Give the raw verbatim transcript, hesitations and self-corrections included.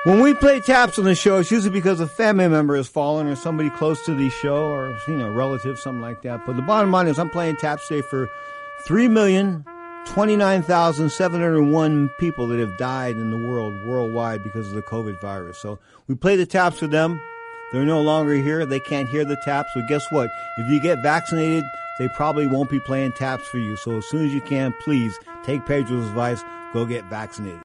When we play taps on the show, it's usually because a family member has fallen or somebody close to the show or, you know, relative, something like that. But the bottom line is I'm playing taps today for three million twenty-nine thousand seven hundred one people that have died in the world, worldwide, because of the COVID virus. So we play the taps for them. They're no longer here. They can't hear the taps. But guess what? If you get vaccinated, they probably won't be playing taps for you. So as soon as you can, please take Pedro's advice. Go get vaccinated.